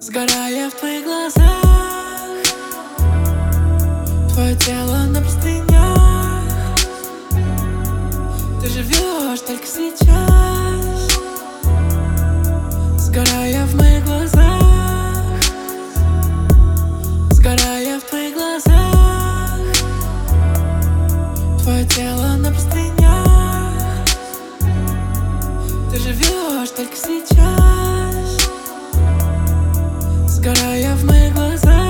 Сгорая в твоих глазах, твое тело на простынях. Ты живешь только сейчас. Сгорая в моих глазах, сгорая в твоих глазах, твое тело на простынях. Ты живешь только сейчас. Сгорая в моих глазах.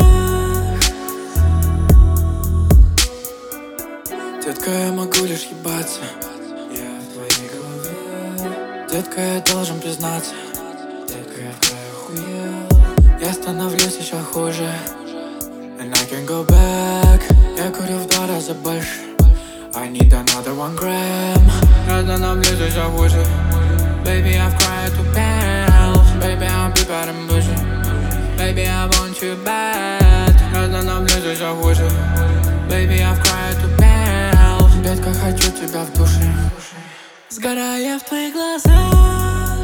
Детка, я могу лишь ебаться. Я в твоей голове. Детка, я должен признаться. Детка, я в твоей охуел. Я становлюсь еще хуже, and I can't go back. Я курю в 2 раза больше. I need another 1 gram. Я становлюсь еще хуже. Baby, I've cried to pills. Baby, I'm big bad and bushy. Baby, I want you bad. Я становлюсь еще хуже. Baby, I've cried to pills. Детка, хочу тебя в душе. Сгорая в твоих глазах,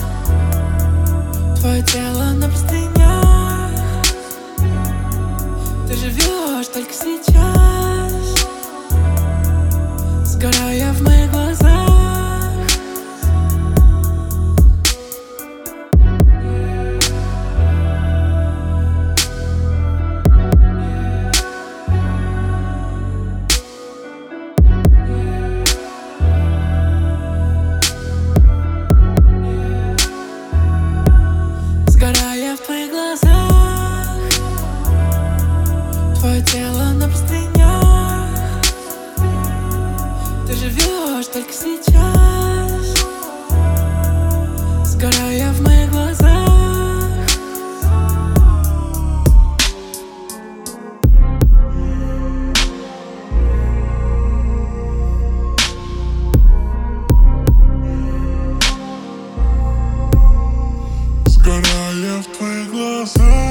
твое тело на простынях. Ты живешь только сейчас. Сгорая в моих глазах. Сгорая в твоих глазах, твое тело на простынях. Ты живешь только сейчас. Сгорая в моих глазах. Сгорая в твоих глазах.